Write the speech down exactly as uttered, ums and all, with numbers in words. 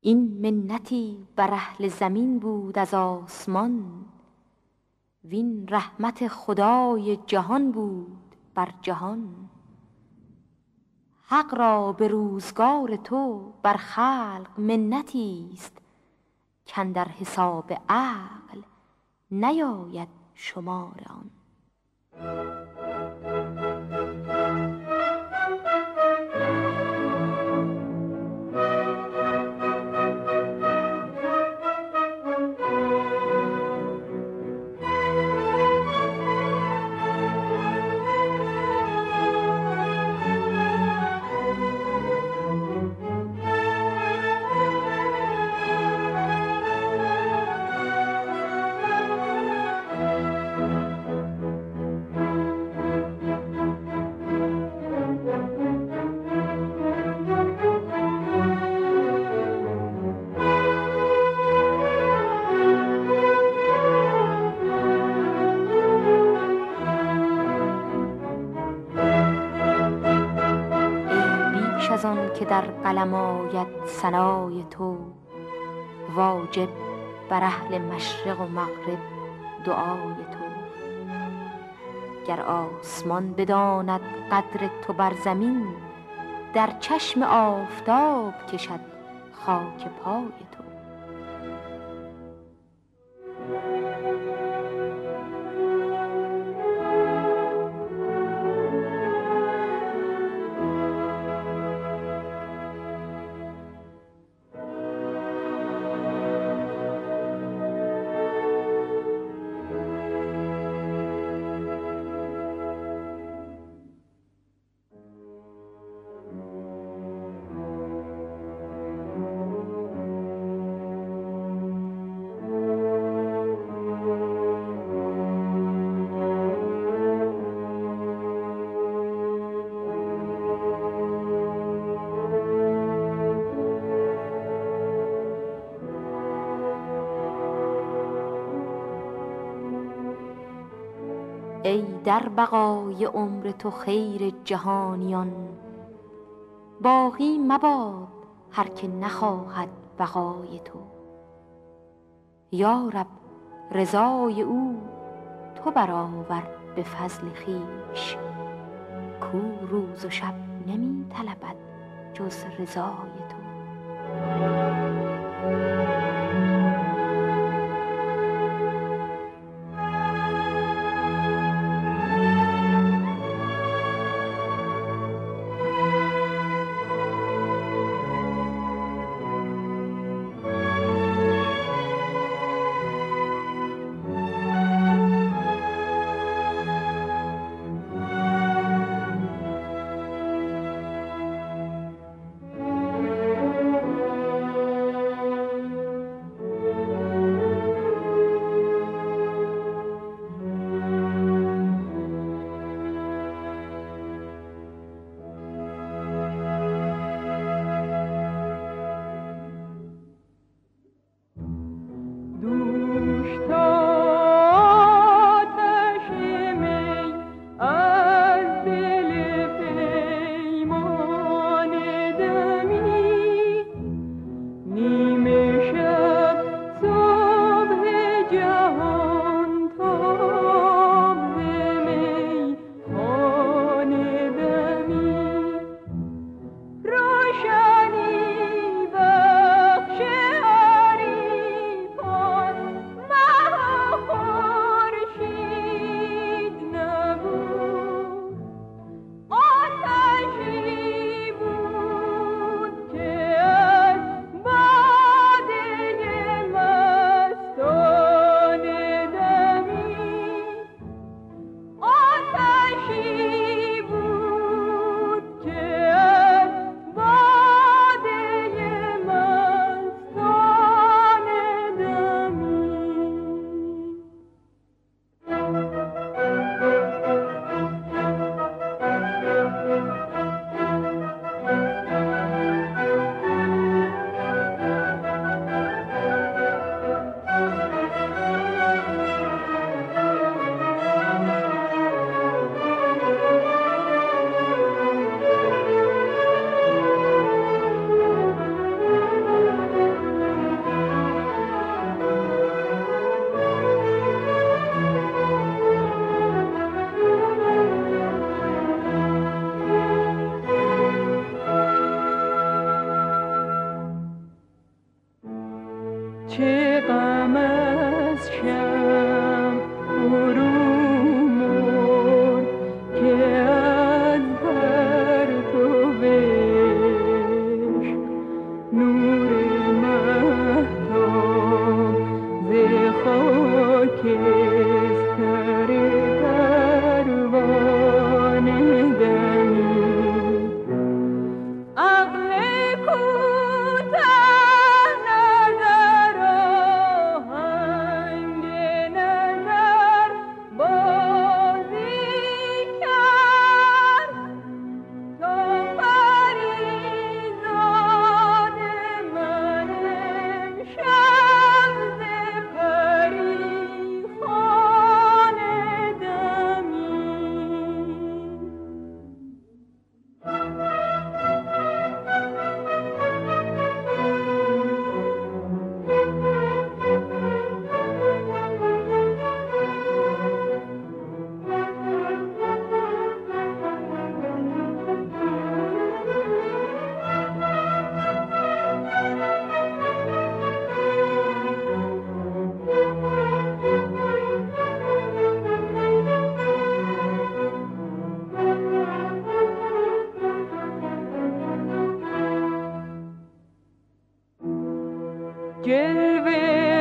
این منتی بر اهل زمین بود از آسمان، وین رحمت خدای جهان بود بر جهان. حق را به روزگار تو بر خلق منتی است، کاندر حساب عقل نیاید شمار آن. از آن که در قلم آید ثنای تو، واجب بر اهل مشرق و مغرب دعای تو. گر آسمان بداند قدر تو بر زمین، در چشم آفتاب کشد خاک پای تو. ای در بقای عمر تو خیر جهانیان، باقی مباد هر که نخواهد بقای تو. یا رب رضای او تو برآور به فضل خویش، کو روز و شب نمی طلبد جز رضای تو. چه غم از شمع فرو مرد که از پرتوش نور مهتاب ز خاکستر پروانه دمید. عقل کوته نظر آهنگ نظر بازی کرد تا فریزاد من امشب ز پریخانه جلوه